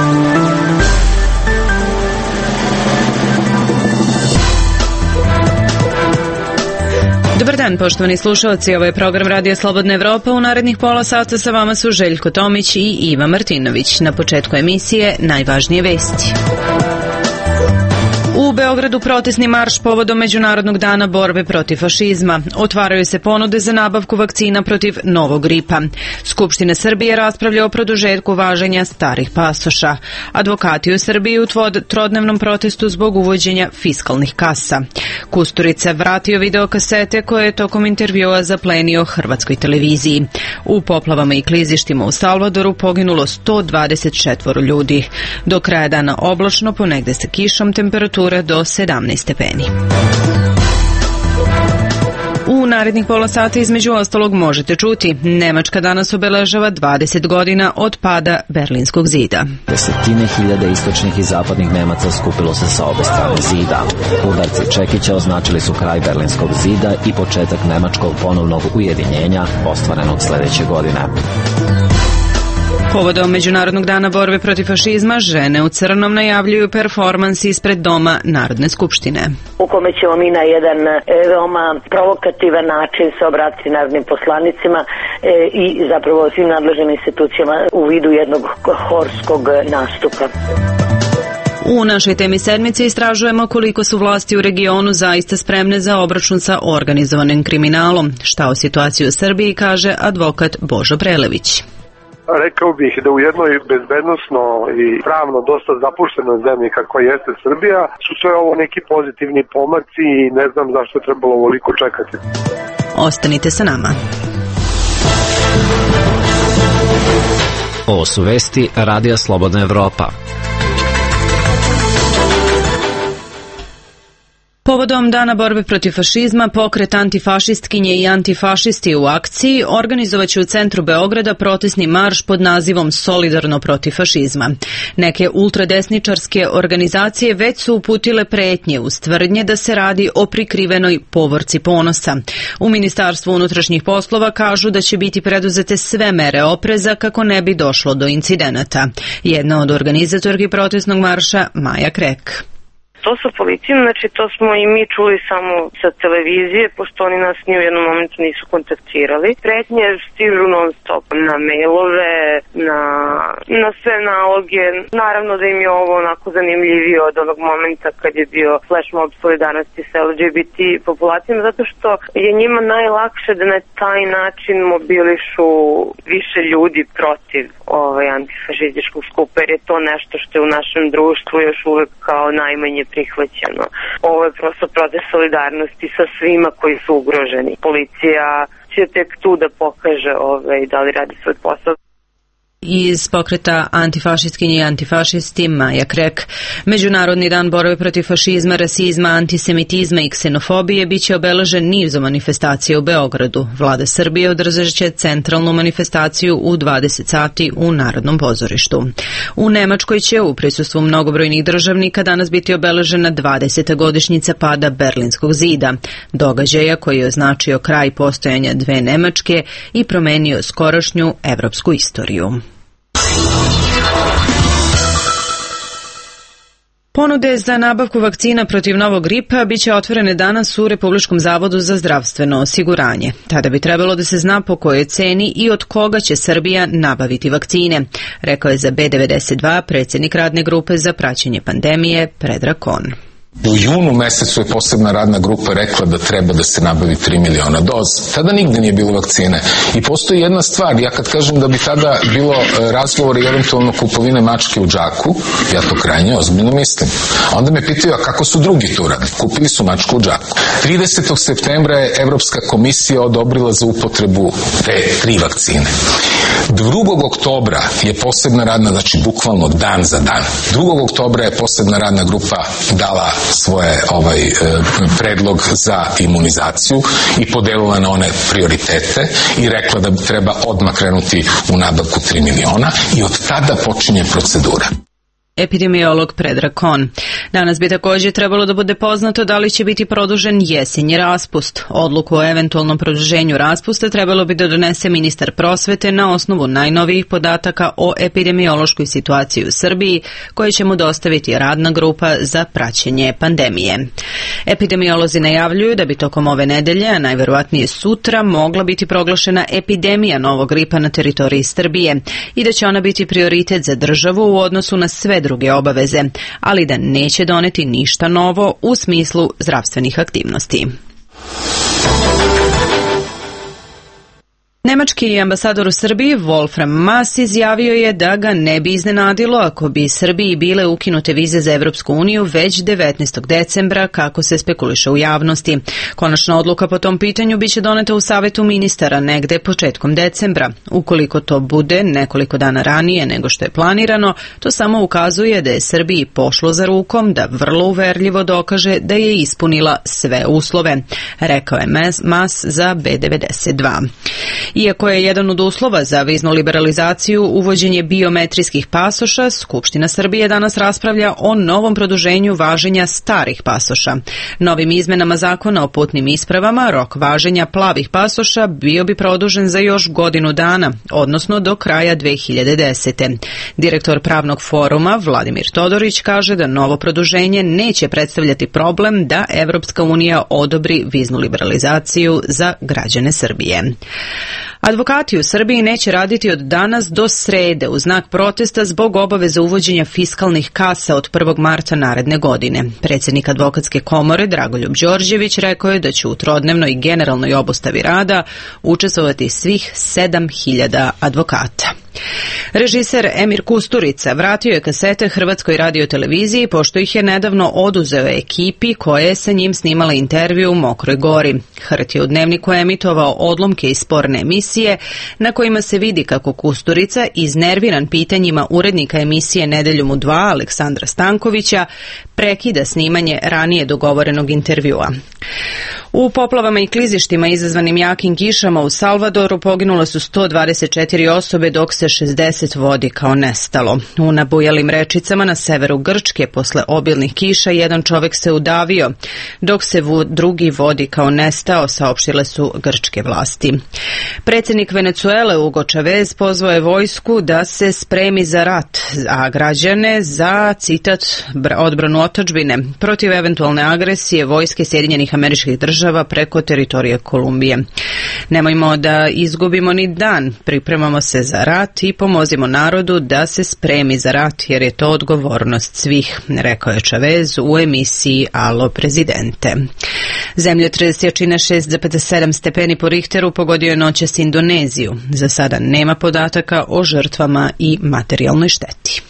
Dobar dan, poštovani slušalci, ovo je program Radija Slobodna Evropa. U narednih pola sata sa vama su Željko Tomić i Iva Martinović. Na početku emisije najvažnije vesti. U Beogradu protestni marš povodom Međunarodnog dana borbe protiv fašizma. Otvaraju se ponude za nabavku vakcina protiv novog gripa. Skupština Srbije raspravlja o produžetku važenja starih pasoša. Advokati u Srbiji u trodnevnom protestu zbog uvođenja fiskalnih kasa. Kusturica vratio videokasete koje je tokom intervjua zaplenio hrvatskoj televiziji. U poplavama i klizištima u Salvadoru poginulo 124 ljudi. Do kraja dana oblačno, ponegde sa kišom, temperatura do 17 stepeni. U narednih pola sata između ostalog možete čuti: Nemačka danas obeležava 20 godina od pada Berlinskog zida. Desetine hiljada istočnih i zapadnih Nemaca skupilo se sa obe strane zida. Udarci čekića označili su kraj Berlinskog zida i početak nemačkog ponovnog ujedinjenja ostvarenog sledeće godine. Povodom Međunarodnog dana borbe protiv fašizma, žene u crnom najavljuju performans ispred Doma Narodne skupštine, u kome ćemo mi na jedan veoma provokativan način se obratiti narodnim poslanicima i zapravo svim nadležnim institucijama u vidu jednog horskog nastupa. U našoj temi sedmice istražujemo koliko su vlasti u regionu zaista spremne za obračun sa organizovanim kriminalom. Šta o situaciji u Srbiji kaže advokat Božo Prelević. Rekao bih da u jednoj bezbednosno i pravno dosta zapuštenoj zemlji kakva jeste Srbija su sve ovo neki pozitivni pomaci i ne znam zašto je trebalo ovoliko čekati. Ostanite sa nama. Ovo su vesti Radija Slobodna Evropa. Povodom Dana borbe protiv fašizma, pokret antifašistkinje i antifašisti u akciji organizovaće u centru Beograda protestni marš pod nazivom Solidarno protiv fašizma. Neke ultradesničarske organizacije već su uputile pretnje uz tvrdnje da se radi o prikrivenoj povorci ponosa. U Ministarstvu unutrašnjih poslova kažu da će biti preduzete sve mere opreza kako ne bi došlo do incidenata. Jedna od organizatorki protestnog marša, Maja Krek. To sa policijom, znači to smo i mi čuli samo sa televizije, pošto oni nas ni u jednom momentu nisu kontaktirali. Pretnje stižu non stop na mailove, na sve naloge. Naravno da im je ovo onako zanimljivije od onog momenta kad je bio flash mob solidarnosti sa LGBT populacijom, zato što je njima najlakše da na taj način mobilišu više ljudi protiv antifašističkog skupa, jer je to nešto što je u našem društvu još uvek kao najmanje prihvaćeno. Ovo je prosto protest solidarnosti sa svima koji su ugroženi. Policija će tek tu da pokaže da li radi svoj posao. Iz pokreta antifašistkinje i antifašisti, Maja Krek. Međunarodni dan borbe protiv fašizma, rasizma, antisemitizma i ksenofobije biće obeležen nizom manifestacija u Beogradu. Vlada Srbije održat će centralnu manifestaciju u 20 sati u Narodnom pozorištu. U Nemačkoj će u prisustvu mnogobrojnih državnika danas biti obeležena 20. godišnjica pada Berlinskog zida, događaja koji je označio kraj postojanja dve Nemačke i promenio skorašnju evropsku istoriju. Ponude za nabavku vakcina protiv novog gripa biće otvorene danas u Republičkom zavodu za zdravstveno osiguranje. Tada bi trebalo da se zna po kojoj ceni i od koga će Srbija nabaviti vakcine, rekao je za B92 predsjednik radne grupe za praćenje pandemije Predrag Kon. U junu mesecu je posebna radna grupa rekla da treba da se nabavi 3 miliona doza. Tada nigde nije bilo vakcine. I postoji jedna stvar, ja kad kažem da bi tada bilo razgovor i eventualno kupovine mačke u džaku, ja to krajnje ozbiljno mislim. A onda me pitaju, a kako su drugi to radili? Kupili su mačku u džaku. 30. septembra je Evropska komisija odobrila za upotrebu te 3 vakcine. 2. oktobra je posebna radna, znači bukvalno dan za dan. 2. oktobra je posebna radna grupa dala svoje predlog za imunizaciju i podelila na one prioritete i rekla da treba odmah krenuti u nabavku 3 miliona i od tada počinje procedura. epidemiolog Predrag Kon. Danas bi također trebalo da bude poznato da li će biti produžen jesenji raspust. Odluku o eventualnom produženju raspusta trebalo bi da donese ministar prosvete na osnovu najnovijih podataka o epidemiološkoj situaciji u Srbiji, koje će mu dostaviti radna grupa za praćenje pandemije. Epidemiolozi najavljuju da bi tokom ove nedelje, a najverovatnije sutra, mogla biti proglašena epidemija novog gripa na teritoriji Srbije i da će ona biti prioritet za državu u odnosu na sve druge obaveze, ali da neće doneti ništa novo u smislu zdravstvenih aktivnosti. Nemački ambasador u Srbiji Wolfram Maas izjavio je da ga ne bi iznenadilo ako bi Srbiji bile ukinute vize za Evropsku uniju već 19. decembra, kako se spekuliše u javnosti. Konačna odluka po tom pitanju biće doneta u Savetu ministara negde početkom decembra. Ukoliko to bude nekoliko dana ranije nego što je planirano, to samo ukazuje da je Srbiji pošlo za rukom da vrlo uverljivo dokaže da je ispunila sve uslove, rekao je Maas za B92. Iako je jedan od uslova za viznu liberalizaciju uvođenje biometrijskih pasoša, Skupština Srbije danas raspravlja o novom produženju važenja starih pasoša. Novim izmenama zakona o putnim ispravama rok važenja plavih pasoša bio bi produžen za još godinu dana, odnosno do kraja 2010. Direktor Pravnog foruma Vladimir Todorić kaže da novo produženje neće predstavljati problem da Evropska unija odobri viznu liberalizaciju za građane Srbije. Advokati u Srbiji neće raditi od danas do srede u znak protesta zbog obaveze uvođenja fiskalnih kasa od 1. marta naredne godine. Predsjednik Advokatske komore Dragoljub Đorđević rekao je da će u trodnevnoj generalnoj obustavi rada učestvovati svih 7.000 advokata. Režiser Emir Kusturica vratio je kasete Hrvatskoj radioteleviziji pošto ih je nedavno oduzeo ekipi koja je sa njim snimala intervju u Mokroj Gori. Hrt je u Dnevniku emitovao odlomke iz sporne emisije na kojima se vidi kako Kusturica, iznerviran pitanjima urednika emisije Nedeljom u 2 Aleksandra Stankovića, prekida snimanje ranije dogovorenog intervjua. U poplavama i klizištima izazvanim jakim kišama u Salvadoru poginule su 124 osobe, dok se 60 vodi kao nestalo. U nabujalim rečicama na severu Grčke posle obilnih kiša jedan čovek se udavio, dok se drugi vodi kao nestao, saopštile su grčke vlasti. Predsjednik Venecuele Hugo Chavez pozvao je vojsku da se spremi za rat, a građane za, citat, odbranu otadžbine protiv eventualne agresije vojske Sjedinjenih Američkih Država preko teritorije Kolumbije. Nemojmo da izgubimo ni dan, pripremamo se za rat i pomozimo narodu da se spremi za rat, jer je to odgovornost svih, rekao je Chavez u emisiji Alo prezidente. Zemljotres jačine 6,7 stepeni po Richteru pogodio je noćas Indoneziju. Za sada nema podataka o žrtvama i materijalnoj šteti.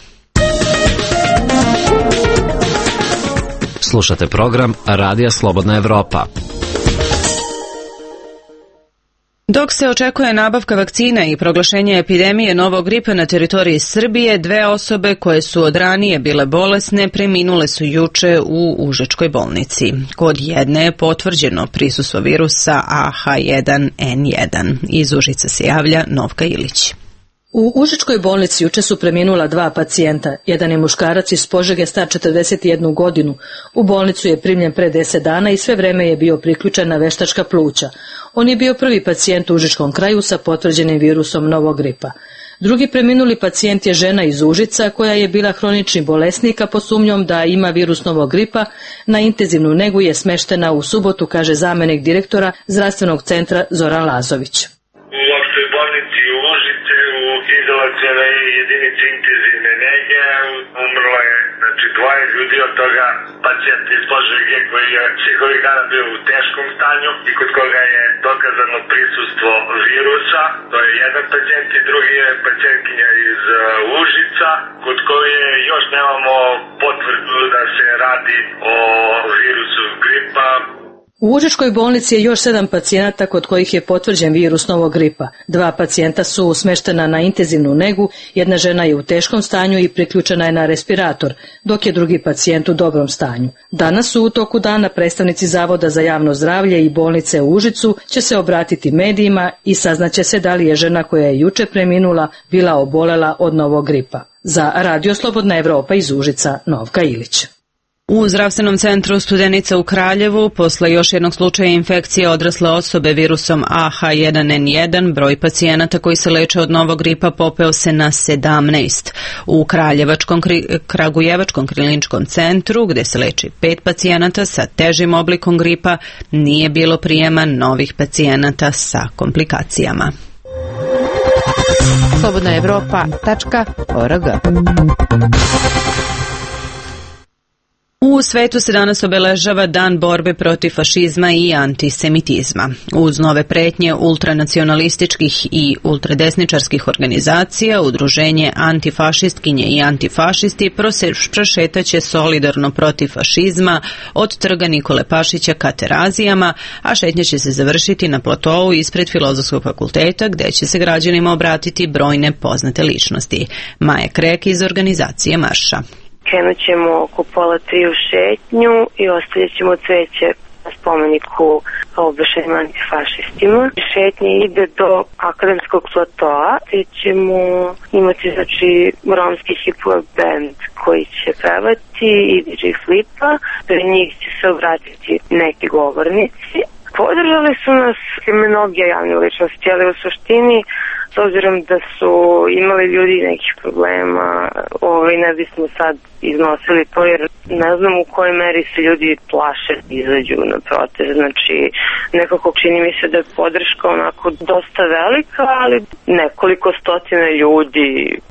Slušate program Radija Slobodna Evropa. Dok se očekuje nabavka vakcina i proglašenje epidemije novog gripa na teritoriji Srbije, 2 osobe koje su od ranije bile bolesne preminule su juče u Užičkoj bolnici. Kod jedne je potvrđeno prisustvo virusa AH1N1. Iz Užica se javlja Novka Ilić. U Užičkoj bolnici juče su preminula 2 pacijenta. Jedan je muškarac iz Požege star 41 godinu. U bolnicu je primljen pre 10 dana i sve vreme je bio priključen na veštačka pluća. On je bio prvi pacijent u Užičkom kraju sa potvrđenim virusom novog gripa. Drugi preminuli pacijent je žena iz Užica koja je bila hronični bolesnik, a pod sumnjom da ima virus novog gripa na intenzivnu negu je smeštena u subotu, kaže zamenik direktora zdravstvenog centra Zoran Lazović. Izolacione jedinice intenzivne nege, umrlo je 2 ljudi, od toga pacijent iz Požege koji je svih ovih dana bio u teškom stanju i kod koga je dokazano prisustvo virusa. To je jedan pacijent i drugi je pacijentkinja iz Užica, kod koje još nemamo potvrdu da se radi o virusu gripa. U Užičkoj bolnici je još 7 pacijenata kod kojih je potvrđen virus novog gripa. 2 pacijenta su smještena na intenzivnu negu, jedna žena je u teškom stanju i priključena je na respirator, dok je drugi pacijent u dobrom stanju. Danas u toku dana predstavnici Zavoda za javno zdravlje i bolnice u Užicu će se obratiti medijima i saznaće se da li je žena koja je juče preminula bila obolela od novog gripa. Za Radio Slobodna Evropa iz Užica, Novka Ilić. U zdravstvenom centru Studenica u Kraljevu posle još jednog slučaja infekcije odrasle osobe virusom AH1N1 broj pacijenata koji se leče od novog gripa popeo se na 17. U Kragujevačkom kliničkom centru gde se leči 5 pacijenata sa težim oblikom gripa nije bilo prijema novih pacijenata sa komplikacijama. slobodnaevropa.org. U svetu se danas obeležava Dan borbe protiv fašizma i antisemitizma. Uz nove pretnje ultranacionalističkih i ultradesničarskih organizacija, udruženje antifašistkinje i antifašisti prošetaće solidarno protiv fašizma od trga Nikole Pašića ka Terazijama, a šetnja će se završiti na platovu ispred Filozofskog fakulteta gde će se građanima obratiti brojne poznate ličnosti. Maja Krek iz organizacije Marša. Krenut ćemo oko 2:30 u šetnju i ostavit ćemo cveće na spomeniku obešenim antifašistima. Šetnja ide do akademskog platoa gdje ćemo imati romski hip-hop band koji će pevati i DJ Flipa. Pred njih će se obratiti neki govornici. Podržali su nas mnoge javne ličnosti, ali u suštini s obzirom da su imali ljudi nekih problema, ne bismo sad iznosili to jer ne znam u kojoj meri se ljudi plaše izađu na protest. Znači nekako čini mi se da je podrška onako dosta velika, ali nekoliko stotina ljudi.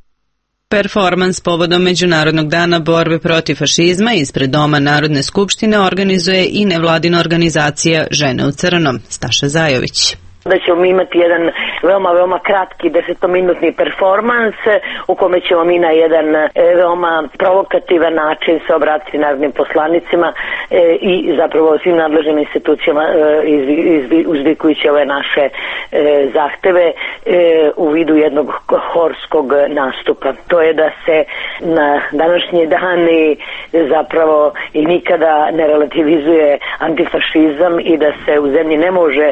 Performans povodom Međunarodnog dana borbe protiv fašizma ispred Doma Narodne skupštine organizuje i nevladina organizacija Žene u crnom. Staša Zajović. Da ćemo imati jedan veoma kratki 10-minutni performans u kome ćemo mi na jedan veoma provokativan način se obratiti narodnim poslanicima i zapravo svim nadležnim institucijama uzvikujući ove naše zahteve u vidu jednog horskog nastupa. To je da se na današnji dan i zapravo i nikada ne relativizuje antifašizam i da se u zemlji ne može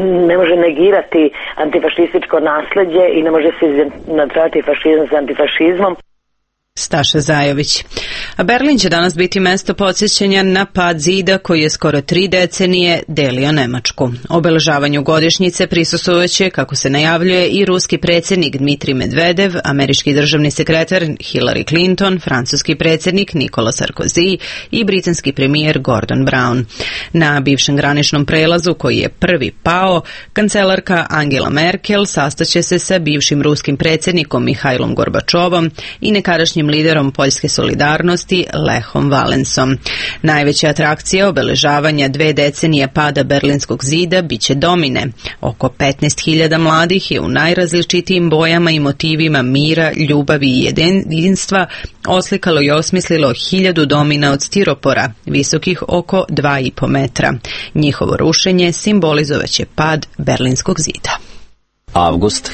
negirati antifašističko nasleđe i ne može se izjednačavati fašizam sa antifašizmom. Staša Zajović. A Berlin će danas biti mesto podsjećanja na pad zida koji je skoro 3 decenije delio Nemačku. Obeležavanju godišnjice prisustvovaće, kako se najavljuje, i ruski predsjednik Dmitrij Medvedev, američki državni sekretar Hillary Clinton, francuski predsjednik Nicolas Sarkozy i britanski premijer Gordon Brown. Na bivšem graničnom prelazu koji je prvi pao, kancelarka Angela Merkel sastaće se sa bivšim ruskim predsjednikom Mihajlom Gorbačovom i nekadašnjim liderom Poljske solidarnosti Lechom Valensom. Najveća atrakcija obeležavanja 2 decenije pada Berlinskog zida biće domine. Oko 15.000 mladih je u najrazličitijim bojama i motivima mira, ljubavi i jedinstva oslikalo i osmislilo 1000 domina od stiropora, visokih oko 2,5 metra. Njihovo rušenje simbolizovaće pad Berlinskog zida. Avgust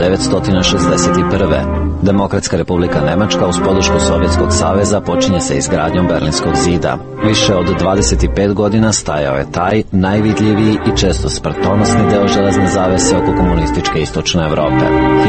1961. Demokratska republika Nemačka uz podršku Sovjetskog saveza počinje sa izgradnjom Berlinskog zida. Više od 25 godina stajao je taj najvidljiviji i često smrtonosni deo železne zavese oko komunističke istočne Evrope.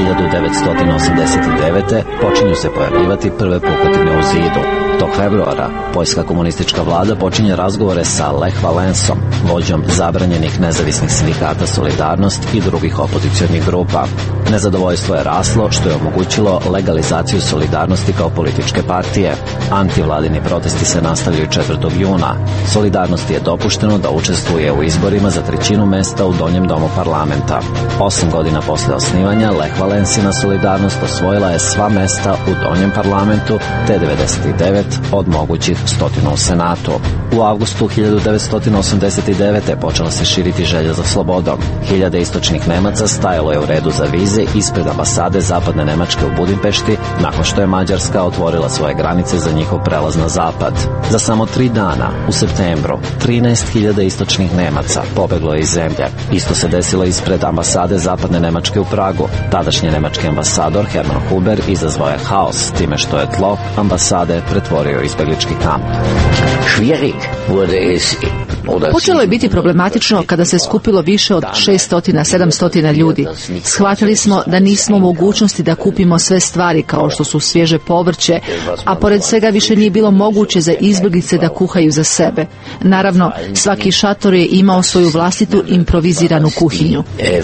1989. počinju se pojavljivati prve pukotine u zidu. Tog februara poljska komunistička vlada počinje razgovore sa Lech Valensom, vođom zabranjenih nezavisnih sindikata Solidarnost i drugih opozicionih grupa. Nezadovoljstvo je raslo što je omogućilo legalizaciju Solidarnosti kao političke partije. Antivladini protesti se nastavljaju 4. juna. Solidarnosti je dopušteno da učestvuje u izborima za 1/3 mesta u Donjem domu parlamenta. 8 godina posle osnivanja Lech Valensina Solidarnost osvojila je sva mesta u Donjem parlamentu, te 99. od mogućih 100 u Senatu. U avgustu 1989. počela se širiti želja za slobodom. Hiljade istočnih Nemaca stajalo je u redu za vize ispred ambasade Zapadne Nemačke u Budimpešti nakon što je Mađarska otvorila svoje granice za njihov prelaz na zapad. Za samo 3 dana, u septembru, 13.000 istočnih Nemaca pobeglo je iz zemlje. Isto se desilo ispred ambasade Zapadne Nemačke u Pragu. Tadašnji nemački ambasador Hermann Huber izazvao je haos time što je tlo ambasade pretvorio izbeglički kamp. Počelo je biti problematično kada se skupilo više od 600-700 ljudi. Shvatili smo da nismo u mogućnosti da kupimo sve stvari kao što su svježe povrće, a pored svega više nije bilo moguće za izbjeglice da kuhaju za sebe. Naravno, svaki šator je imao svoju vlastitu improviziranu kuhinju.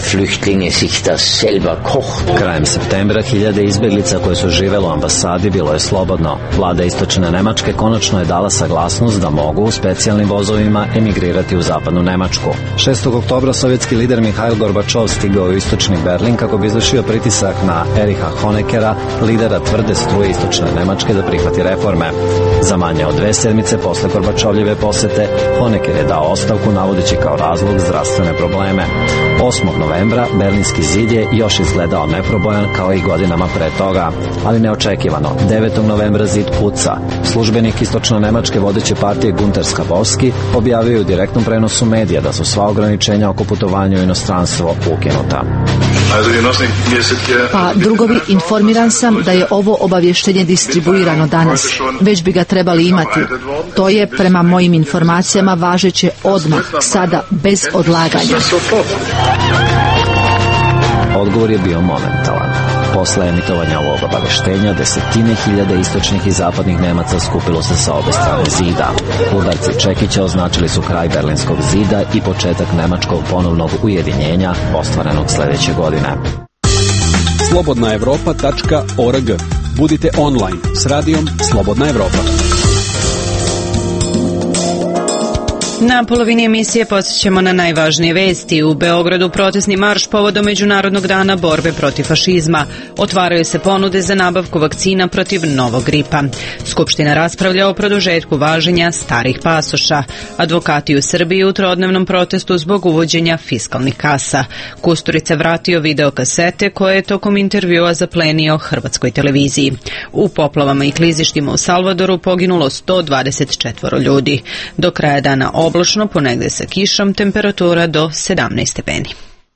Krajem septembra hiljade izbjeglica koje su živjelo u ambasadi bilo je slobodno. Vlada istočne Nemačke konačno je dala saglasnost da mogu u specijalnim vozovima emigrirati u zapadnu Nemačku. 6. oktobra sovjetski lider Mihail Gorbačov stigao u istočni Berlin kako bi izvršio pritisak na Ericha Honeckera, lidera tvrde struje istočne Nemačke, da prihvati reforme. Za manje od 2 sedmice posle Gorbačovljeve posete, Honecker je dao ostavku navodeći kao razlog zdravstvene probleme. 8. novembra Berlinski zid je još izgledao neprobojan kao i godinama pre toga, ali neočekivano. 9. novembra zid puca. Službenik istočno Nemačke vodeće partije Gunter Schabowski objavio je u direktnom prenosu medija da su sva ograničenja oko putovanja u inostranstvo ukinuta. Pa, drugovi, informiran sam da je ovo obavještenje distribuirano danas. Već bi ga trebali imati. To je, prema mojim informacijama, važeće odmah, sada, bez odlaganja. Odgovor je bio momentalan. Posle emitovanja ovog obaveštenja, desetine hiljada istočnih i zapadnih Nemaca skupilo se sa obe strane zida. Udarci čekića označili su kraj Berlinskog zida i početak nemačkog ponovnog ujedinjenja ostvarenog sledeće godine. slobodnaevropa.org. Budite online s radijom Slobodna Evropa. Na polovini emisije podsjećamo na najvažnije vesti. U Beogradu protestni marš povodom Međunarodnog dana borbe protiv fašizma. Otvaraju se ponude za nabavku vakcina protiv novog gripa. Skupština raspravlja o produžetku važenja starih pasoša. Advokati u Srbiji u trodnevnom protestu zbog uvođenja fiskalnih kasa. Kusturica vratio videokasete koje je tokom intervjua zaplenio Hrvatskoj televiziji. U poplavama i klizištima u Salvadoru poginulo 124 ljudi. Do kraja dana oblačno, ponegde sa kišom, temperatura do 17 stepeni.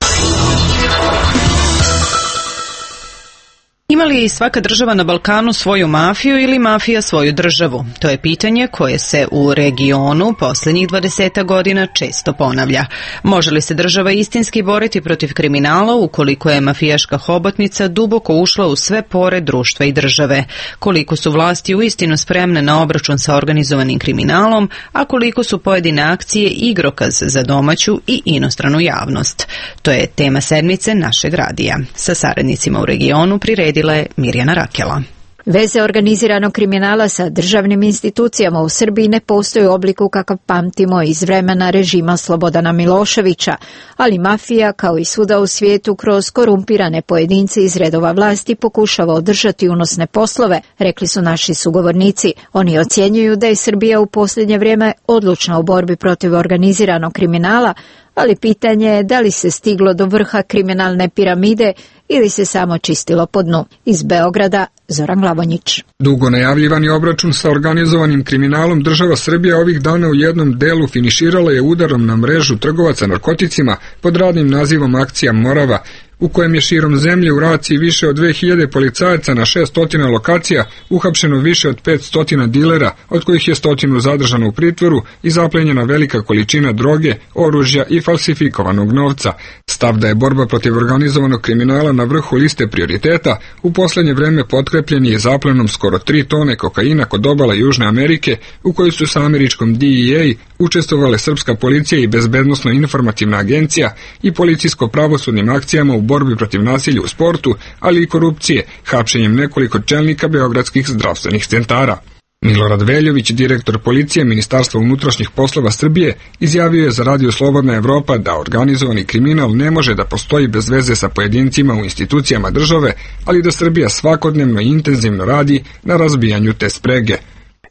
Ima li svaka država na Balkanu svoju mafiju ili mafija svoju državu? To je pitanje koje se u regionu posljednjih 20 godina često ponavlja. Može li se država istinski boriti protiv kriminala ukoliko je mafijaška hobotnica duboko ušla u sve pore društva i države? Koliko su vlasti uistinu spremne na obračun sa organizovanim kriminalom, a koliko su pojedine akcije igrokaz za domaću i inostranu javnost? To je tema sedmice našeg radija. Sa saradnicima u regionu priredila je Mirjana Rakela. Veze organiziranog kriminala sa državnim institucijama u Srbiji ne postoji u obliku kakav pamtimo iz vremena režima Slobodana Miloševića, ali mafija, kao i svuda u svijetu, kroz korumpirane pojedince iz redova vlasti pokušava održati unosne poslove, rekli su naši sugovornici. Oni ocjenjuju da je Srbija u posljednje vrijeme odlučna u borbi protiv organiziranog kriminala, ali pitanje je da li se stiglo do vrha kriminalne piramide ili se samo čistilo po dnu. Iz Beograda, Zoran Glavonjić. Dugo najavljivani obračun sa organizovanim kriminalom država Srbija ovih dana u jednom delu finiširala je udarom na mrežu trgovaca narkoticima pod radnim nazivom Akcija Morava, u kojem je širom zemlje u raciji više od 2000 policajaca na 600 lokacija uhapšeno više od 500 dilera, od kojih je 100 zadržano u pritvoru i zaplenjena velika količina droge, oružja i falsifikovanog novca. Stav da je borba protiv organizovanog kriminala na vrhu liste prioriteta u posljednje vreme potkrepljen je zaplenom skoro 3 tone kokaina kod obala Južne Amerike, u kojoj su sa američkom DEA učestvovale srpska policija i bezbednosno-informativna agencija i policijsko-pravosudnim akcijama u borbi protiv nasilja u sportu, ali i korupcije, hapšenjem nekoliko čelnika beogradskih zdravstvenih centara. Milorad Veljović, direktor policije Ministarstva unutrašnjih poslova Srbije, izjavio je za Radio Slobodna Evropa da organizovani kriminal ne može da postoji bez veze sa pojedincima u institucijama države, ali da Srbija svakodnevno i intenzivno radi na razbijanju te sprege.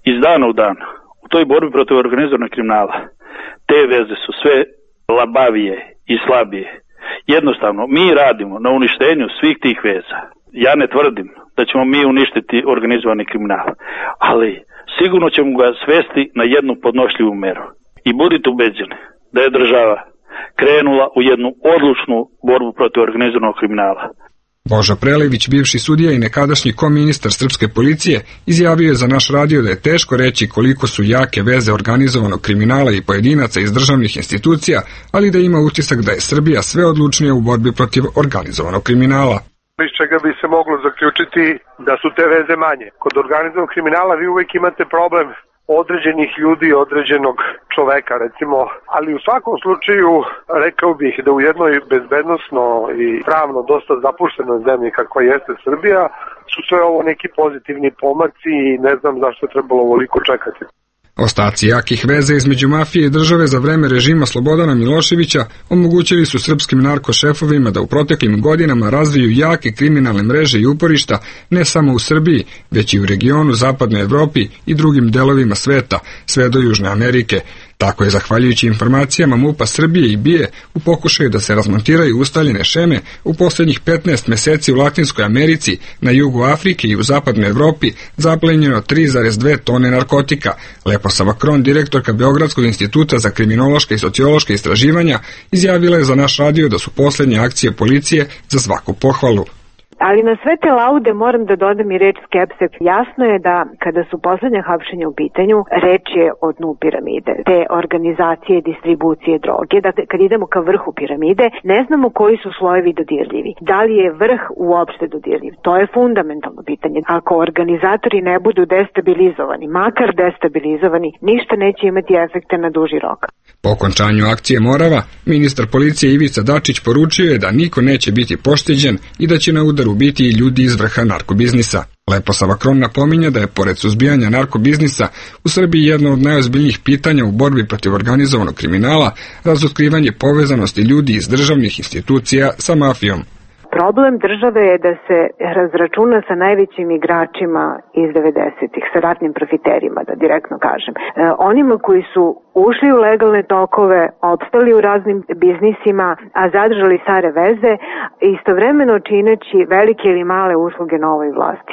iz dana u dan u toj borbi protiv organizovanog kriminala te veze su sve labavije i slabije. Jednostavno, mi radimo na uništenju svih tih veza. Ja ne tvrdim da ćemo mi uništiti organizovani kriminal, ali sigurno ćemo ga svesti na jednu podnošljivu meru. I budite ubeđeni da je država krenula u jednu odlučnu borbu protiv organizovanog kriminala. Božo Prelević, bivši sudija i nekadašnji koministar srpske policije, izjavio je za naš radio da je teško reći koliko su jake veze organizovanog kriminala i pojedinaca iz državnih institucija, ali da ima utisak da je Srbija sve odlučnija u borbi protiv organizovanog kriminala. Iz čega bi se moglo zaključiti da su te veze manje. Kod organizovanog kriminala vi uvek imate problem određenih ljudi, određenog čoveka recimo, ali u svakom slučaju rekao bih da u jednoj bezbednosno i pravno dosta zapuštenoj zemlji kakva jeste Srbija su sve ovo neki pozitivni pomaci i ne znam zašto je trebalo ovoliko čekati. Ostaci jakih veza između mafije i države za vreme režima Slobodana Miloševića omogućili su srpskim narkošefovima da u proteklim godinama razviju jake kriminalne mreže i uporišta ne samo u Srbiji, već i u regionu, zapadnoj Evropi i drugim delovima sveta, sve do Južne Amerike. Tako je, zahvaljujući informacijama MUP-a Srbije i BIA u pokušaju da se razmontiraju ustaljene šeme, u posljednjih 15 meseci u Latinskoj Americi, na jugu Afrike i u zapadnoj Evropi zaplenjeno 3,2 tone narkotika. Leposa Vakron, direktorka Beogradskog instituta za kriminološke i sociološke istraživanja, izjavila je za naš radio da su posljednje akcije policije za svaku pohvalu. Ali na sve te laude moram da dodam i reč skepse. Jasno je da kada su poslednja hapšenja u pitanju, reč je o dnu piramide, te organizacije, distribucije droge. Dakle, kad idemo ka vrhu piramide, ne znamo koji su slojevi dodirljivi. Da li je vrh uopšte dodirljiv? To je fundamentalno pitanje. Ako organizatori ne budu destabilizovani, makar destabilizovani, ništa neće imati efekta na duži rok. Po okončanju akcije Morava, ministar policije Ivica Dačić poručio je da niko neće biti pošteđen i da će na udaru biti i ljudi iz vrha narkobiznisa. Leposa Vakron napominje da je pored suzbijanja narkobiznisa u Srbiji jedno od najozbiljnijih pitanja u borbi protiv organizovanog kriminala razotkrivanje povezanosti ljudi iz državnih institucija sa mafijom. Problem države je da se razračuna sa najvećim igračima iz 90-ih, sa ratnim profiterima, da direktno kažem. Onima koji su ušli u legalne tokove, opstali u raznim biznisima, a zadržali stare veze, istovremeno čineći velike ili male usluge novoj vlasti.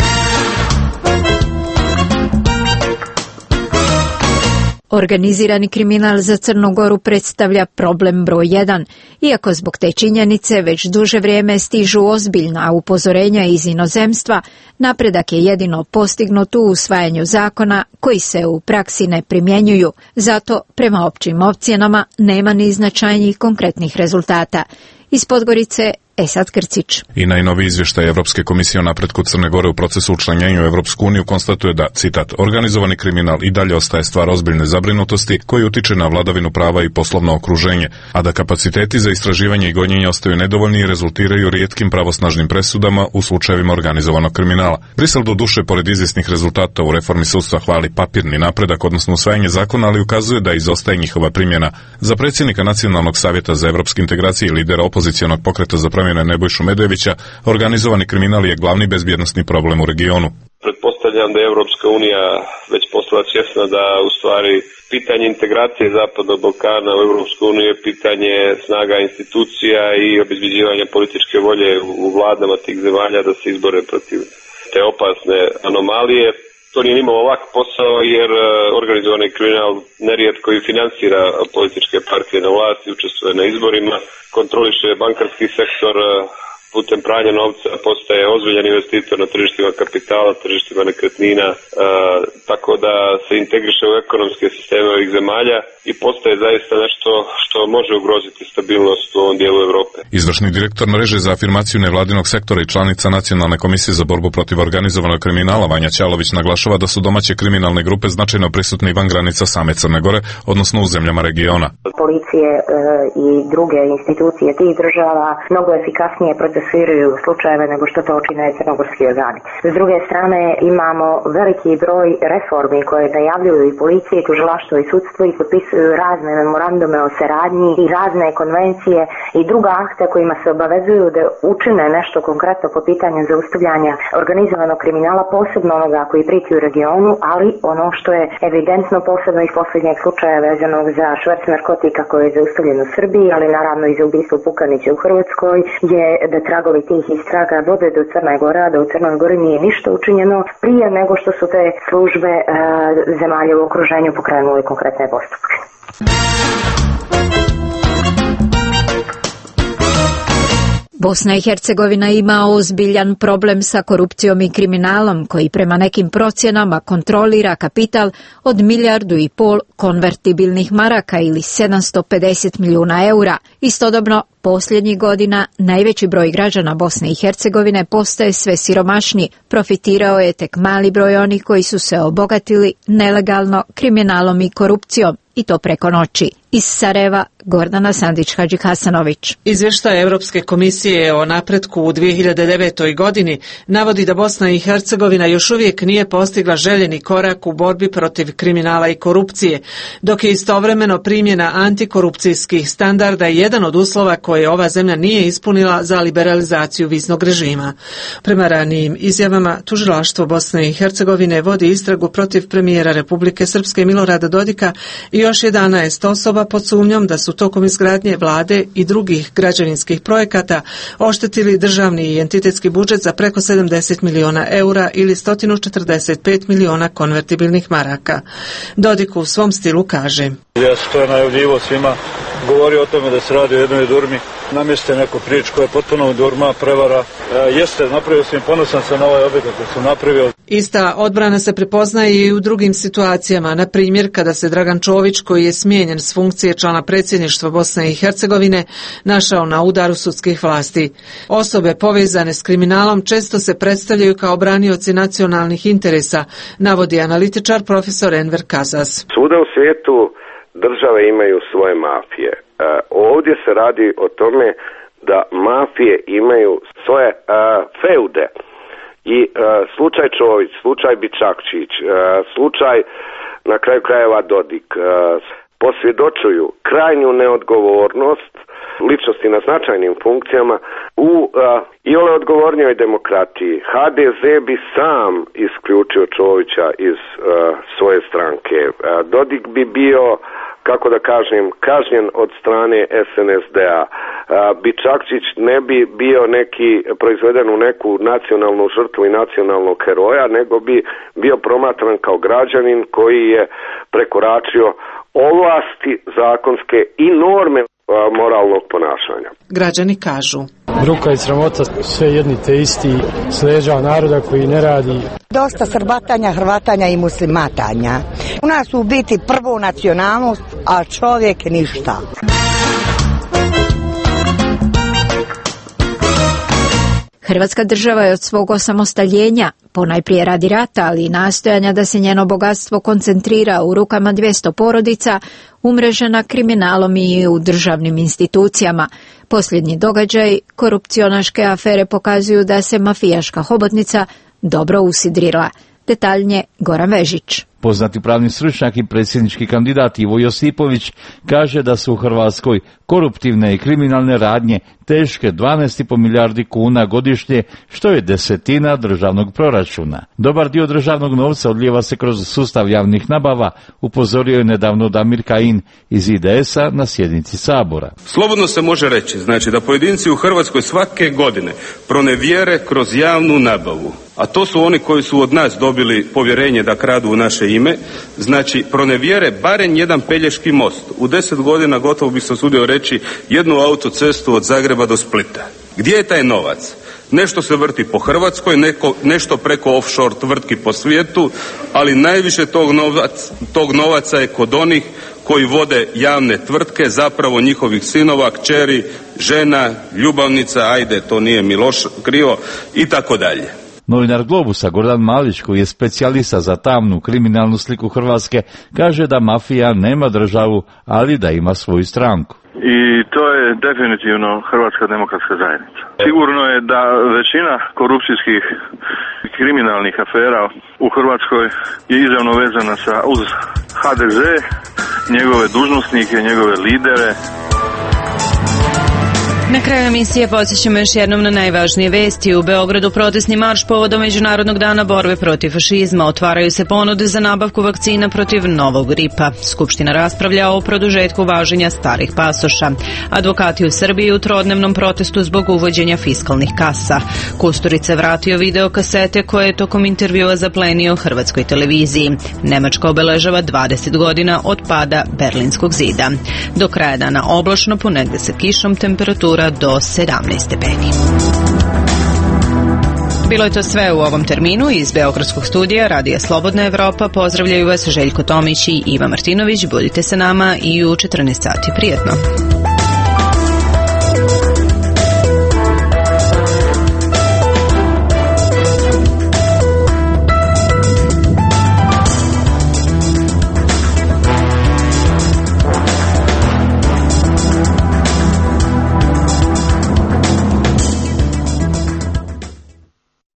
Organizirani kriminal za Crnu Goru predstavlja problem broj 1, iako zbog te činjenice već duže vrijeme stižu ozbiljna upozorenja iz inozemstva, napredak je jedino postignut u usvajanju zakona koji se u praksi ne primjenjuju. Zato, prema općim ocjenama, nema ni značajnijih konkretnih rezultata. Iz Podgorice, Esad Krcić. I najnoviji izvještaj Evropske komisije o napretku Crne Gore u procesu učlanjenja u Evropsku uniju konstatuje da, citat, organizovani kriminal i dalje ostaje stvar ozbiljne zabrinutosti koji utiče na vladavinu prava i poslovno okruženje, a da kapaciteti za istraživanje i gonjenje ostaju nedovoljni i rezultiraju rijetkim pravosnažnim presudama u slučajevima organizovanog kriminala. Brisel do duše, pored izvjesnih rezultata u reformi sudstva, hvali papirni napredak, odnosno usvajanje zakona, ali ukazuje da izostaje njihova primjena. Za predsjednika Nacionalnog savjeta za evropske integracije i lidera opozicionog pokreta za promjene Nebojšu Medojevića, organizovani kriminal je glavni bezbjednosni problem u regionu. Pretpostavljam da je Evropska unija već postala svjesna da u stvari pitanje integracije Zapadnog Balkana u Evropsku uniju je pitanje snaga institucija i obezbeđivanja političke volje u vladama tih zemalja da se izbore protiv te opasne anomalije. To nije nimalo lak posao jer organizovani kriminal nerijetko i finansira političke partije na vlasti, učestvuje na izborima, kontroliše bankarski sektor, putem pranja novca postaje ozbiljan investitor na tržištima kapitala, tržištima nekretnina, tako da se integriše u ekonomske sisteme ovih zemalja i postaje zaista nešto što može ugroziti stabilnost u ovom dijelu Evrope. Izvršni direktor mreže za afirmaciju nevladinog sektora i članica Nacionalne komisije za borbu protiv organizovanog kriminala Vanja Ćalović naglašava da su domaće kriminalne grupe značajno prisutne i van granica same Crne Gore, odnosno u zemljama regiona. Policije i druge institucije tih država mnogo efikasnije procesuiraju procesuiraju slučajeve nego što to čine crnogorski organi. S druge strane imamo veliki broj reformi koje najavljuju i policije, i tužilaštvo i sudstvo i potpisuju razne memorandume o saradnji i razne konvencije i druga akta kojima se obavezuju da učine nešto konkretno po pitanju zaustavljanja organizovanog kriminala, posebno onoga koji priti u regionu, ali ono što je evidentno posebno iz posljednjeg slučaja vezanog za šverc narkotika koji je zaustavljen u Srbiji, ali naravno i za ubistvo Pukanića u Hrvatskoj, je da tragovi tih istraga vode do Crne Gore, a da u Crnoj Gori nije ništa učinjeno prije nego što su te službe zemalja u okruženju pokrenuli konkretne postupke. Bosna i Hercegovina ima ozbiljan problem sa korupcijom i kriminalom koji prema nekim procjenama kontrolira kapital od 1,5 milijardu konvertibilnih maraka ili 750 milijuna eura. Istodobno, posljednjih godina najveći broj građana Bosne i Hercegovine postaje sve siromašniji. Profitirao je tek mali broj onih koji su se obogatili nelegalno kriminalom i korupcijom, i to preko noći. Iz Sarajeva, Gordana Sandić-Hadžihasanović. Izvještaj Europske komisije o napretku u 2009. godini navodi da Bosna i Hercegovina još uvijek nije postigla željeni korak u borbi protiv kriminala i korupcije, dok je istovremeno primjena antikorupcijskih standarda jedan od uslova koje ova zemlja nije ispunila za liberalizaciju viznog režima. Prema ranijim izjavama, tužilaštvo Bosne i Hercegovine vodi istragu protiv premijera Republike Srpske Milorada Dodika i još 11 osoba pod sumnjom da su tokom izgradnje vlade i drugih građevinskih projekata oštetili državni i entitetski budžet za preko 70 miliona eura ili 145 miliona konvertibilnih maraka. Dodik u svom stilu kaže: Ja sam to najavljivo svima, govorio o tome da se radi o jednoj durmi, namjeste neku priču koja je potpuno durma, prevara. Jeste, napravio sam i ponosan sam na ovaj objekat koji sam napravio. Ista odbrana se prepoznaje i u drugim situacijama, na primjer kada se Dragan Čović, koji je smijenjen s funkcije člana predsjedništva Bosne i Hercegovine, našao na udaru sudskih vlasti. Osobe povezane s kriminalom često se predstavljaju kao branioci nacionalnih interesa, navodi analitičar profesor Enver Kazas. Svuda u svijetu države imaju svoje mafije. Ovdje se radi o tome da mafije imaju svoje feude. I slučaj Čović, slučaj Bičakčić, slučaj na kraju krajeva Dodik posvjedočuju krajnju neodgovornost ličnosti na značajnim funkcijama u iole odgovornijoj demokratiji. HDZ bi sam isključio Čovića iz svoje stranke. Dodik bi bio, kako da kažem, kažnjen od strane SNSD-a. Bičakčić ne bi bio proizveden u neku nacionalnu žrtvu i nacionalnog heroja, nego bi bio promatran kao građanin koji je prekoračio ovlasti zakonske i norme moralnog ponašanja. Građani kažu: bruka i sramota, sve jedni te isti, s leđa naroda koji ne radi. Dosta srbatanja, hrvatanja i muslimatanja. U nas u biti prvo nacionalnost, a čovjek ništa. Hrvatska država je od svog osamostaljenja, ponajprije radi rata, ali i nastojanja da se njeno bogatstvo koncentrira u rukama 200 porodica, umrežena kriminalom i u državnim institucijama. Posljednji događaj, korupcionaške afere pokazuju da se mafijaška hobotnica dobro usidrila. Detaljnije Goran Vežić. Poznati pravni stručnjak i predsjednički kandidat Ivo Josipović kaže da su u Hrvatskoj koruptivne i kriminalne radnje teške 12,5 milijardi kuna godišnje, što je 1/10 državnog proračuna. Dobar dio državnog novca odlijeva se kroz sustav javnih nabava, upozorio je nedavno Damir Kajin iz IDS-a na sjednici Sabora. Slobodno se može reći, da pojedinci u Hrvatskoj svake godine pronevjere kroz javnu nabavu, a to su oni koji su od nas dobili povjerenje da kradu u naše ime, pronevjere barem jedan Pelješki most. U 10 godina gotovo bi se usudio reći jednu autocestu od Zagreba do Splita. Gdje je taj novac? Nešto se vrti po Hrvatskoj, nešto preko offshore tvrtki po svijetu, ali najviše tog novaca je kod onih koji vode javne tvrtke, zapravo njihovih sinova, kćeri, žena, ljubavnica, ajde to nije Miloš krivo i tako dalje. Novinar Globusa Gordan Malić, koji je specijalista za tamnu kriminalnu sliku Hrvatske, kaže da mafija nema državu, ali da ima svoju stranku. I to je definitivno Hrvatska demokratska zajednica. Sigurno je da većina korupcijskih kriminalnih afera u Hrvatskoj je izravno vezana uz HDZ, njegove dužnosnike, njegove lidere. Na kraju emisije podsjećamo još jednom na najvažnije vesti. U Beogradu protestni marš povodom Međunarodnog dana borbe protiv fašizma. Otvaraju se ponude za nabavku vakcina protiv novog gripa. Skupština raspravlja o produžetku važenja starih pasoša. Advokati u Srbiji u trodnevnom protestu zbog uvođenja fiskalnih kasa. Kusturica vratio video kasete koje je tokom intervjua zaplenio Hrvatskoj televiziji. Nemačka obeležava 20 godina od pada Berlinskog zida. Do kraja dana oblačno, ponegde sa kišom, temperatura do 17 stepeni. Bilo je to sve u ovom terminu. Iz Beogradskog studija Radija Slobodna Evropa pozdravljaju vas Željko Tomić i Iva Martinović. Budite sa nama i u 14 sati. Prijetno.